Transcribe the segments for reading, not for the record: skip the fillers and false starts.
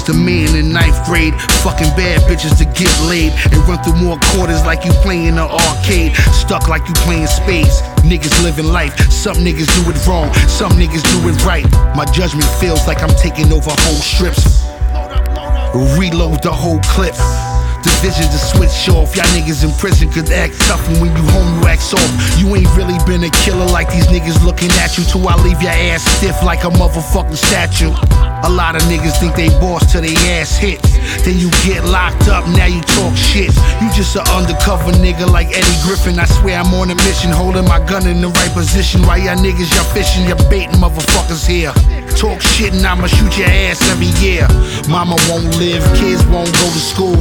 was the man in 9th grade, fucking bad bitches to get laid, and run through more quarters like you playing an arcade, stuck like you playing spades. Niggas living life, some niggas do it wrong, some niggas do it right. My judgment feels like I'm taking over whole strips. Reload the whole clip. Division to switch off. Y'all niggas in prison could act tough, and when you home you act soft. You ain't really been a killer like these niggas looking at you, till I leave your ass stiff like a motherfucking statue. A lot of niggas think they boss till they ass hit. Then you get locked up, now you talk shit. You just an undercover nigga like Eddie Griffin. I swear I'm on a mission, holding my gun in the right position. While y'all niggas, y'all fishing, y'all baiting motherfuckers here. Talk shit and I'ma shoot your ass every year. Mama won't live, kids won't go to school.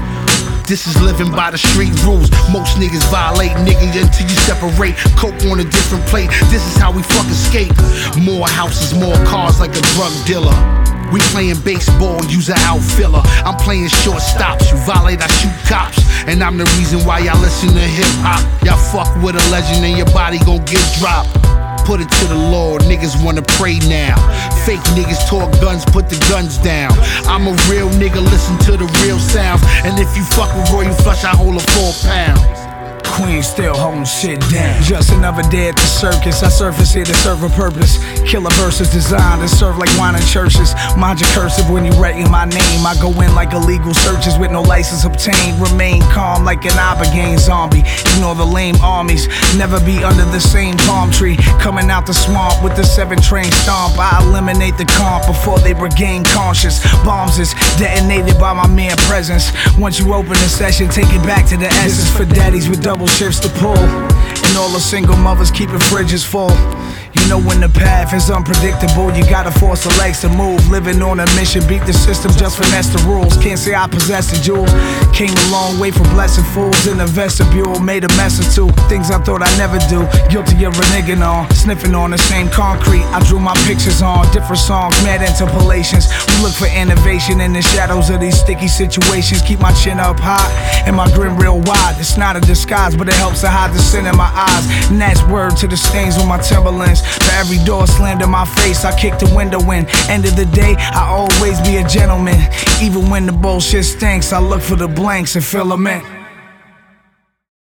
This is living by the street rules. Most niggas violate niggas until you separate. Coke on a different plate. This is how we fucking skate. More houses, more cars like a drug dealer. We playing baseball, use an outfielder. I'm playing shortstops. You violate, I shoot cops. And I'm the reason why y'all listen to hip hop. Y'all fuck with a legend and your body gon' get dropped. Put it to the Lord, niggas wanna pray now. Fake niggas talk guns, put the guns down. I'm a real nigga, listen to the real sounds. And if you fuck with Royal Flush, I hold a 4 pounds. Queen still holding shit down. Just another day at the circus. I surface here to serve a purpose. Killer verses designed to serve like wine in churches. Mind your cursive when you writing my name. I go in like illegal searches with no license obtained. Remain calm like an Ibogaine zombie. Ignore the lame armies. Never be under the same palm tree. Coming out the swamp with the 7-train stomp. I eliminate the comp before they regain conscious. Bombs is detonated by my mere presence. Once you open the session, take it back to the essence. For daddies with double shifts to pull, and all the single mothers keeping fridges full. You know when the path is unpredictable, you gotta force the legs to move. Living on a mission, beat the system, just finesse the rules. Can't say I possess the jewels. Came a long way from blessing fools in the vestibule. Made a mess or two, things I thought I'd never do. Guilty of reneging on, sniffing on the same concrete I drew my pictures on. Different songs, mad interpolations. We look for innovation in the shadows of these sticky situations. Keep my chin up high and my grin real wide. It's not a disguise, but it helps to hide the sin in my eyes. And that's word to the stains on my Timberlands. For every door slammed in my face, I kick the window in. End of the day, I always be a gentleman. Even when the bullshit stinks, I look for the blanks and fill them in.